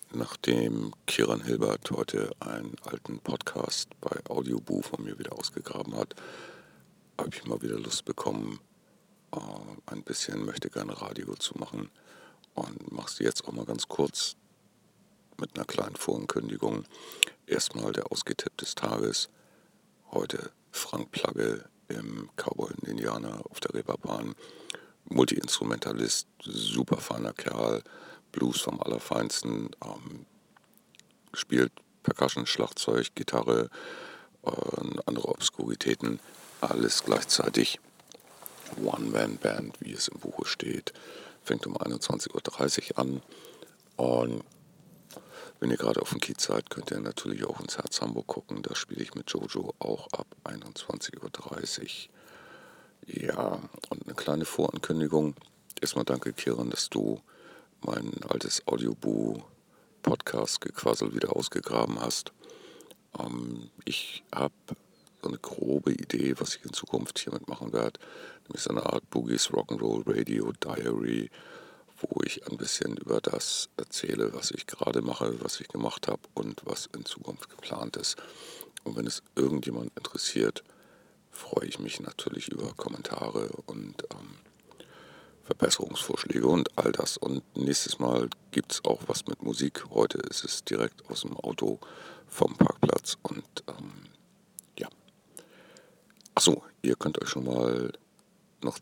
Nachdem Kieran Hilbert heute einen alten Podcast bei Audioboo von mir wieder ausgegraben hat, habe ich mal wieder Lust bekommen, ein bisschen möchte gerne Radio zu machen und mache es jetzt auch mal ganz kurz mit einer kleinen Vorankündigung. Erstmal der Ausgetipp des Tages. Heute Frank Plagge im Cowboy und Indianer auf der Reeperbahn. Multi-Instrumentalist, super feiner Kerl, Blues vom Allerfeinsten, spielt Percussion, Schlagzeug, Gitarre, andere Obskuritäten, alles gleichzeitig. One-Man-Band, wie es im Buche steht, fängt um 21:30 Uhr an. Und wenn ihr gerade auf dem Kiez seid, könnt ihr natürlich auch ins Herz Hamburg gucken. Da spiele ich mit Jojo auch ab 21:30 Uhr. Ja, und eine kleine Vorankündigung. Erstmal danke, Kieran, dass du mein altes Audioboo-Podcast-Gequassel wieder ausgegraben hast. Ich habe so eine grobe Idee, was ich in Zukunft hiermit machen werde. Nämlich so eine Art Boogies Rock'n'Roll Radio Diary, wo ich ein bisschen über das erzähle, was ich gerade mache, was ich gemacht habe und was in Zukunft geplant ist. Und wenn es irgendjemand interessiert, freue ich mich natürlich über Kommentare und Verbesserungsvorschläge und all das. Und nächstes Mal gibt es auch was mit Musik. Heute ist es direkt aus dem Auto vom Parkplatz. Und ja. Achso, ihr könnt euch schon mal noch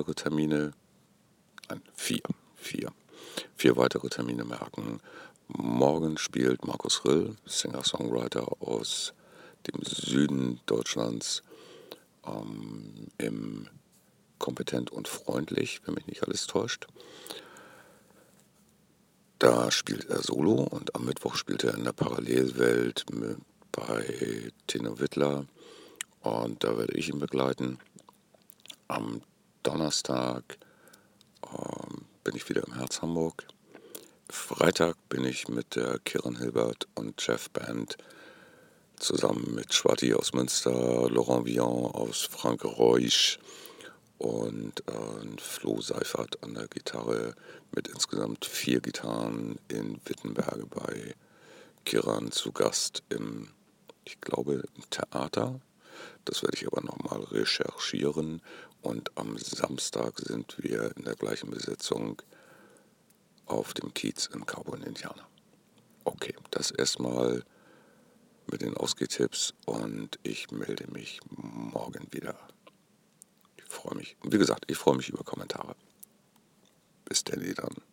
vier weitere Termine merken. Morgen spielt Markus Rill, Singer-Songwriter aus dem Süden Deutschlands, im Kompetent und Freundlich, wenn mich nicht alles täuscht. Da spielt er Solo und am Mittwoch spielt er in der Parallelwelt bei Tino Wittler und da werde ich ihn begleiten. Am Donnerstag bin ich wieder im Herz Hamburg. Freitag bin ich mit der Kieran Hilbert und Jeff Band zusammen mit Schwatti aus Münster, Laurent Vian aus Frankenreusch und Flo Seifert an der Gitarre mit insgesamt 4 Gitarren in Wittenberge bei Kieran zu Gast ich glaube, im Theater. Das werde ich aber nochmal recherchieren. Und am Samstag sind wir in der gleichen Besetzung auf dem Kiez im Cowboy und Indianer. Okay, das erstmal mit den Ausgehtipps und ich melde mich morgen wieder. Ich freue mich. Wie gesagt, ich freue mich über Kommentare. Bis denn dann.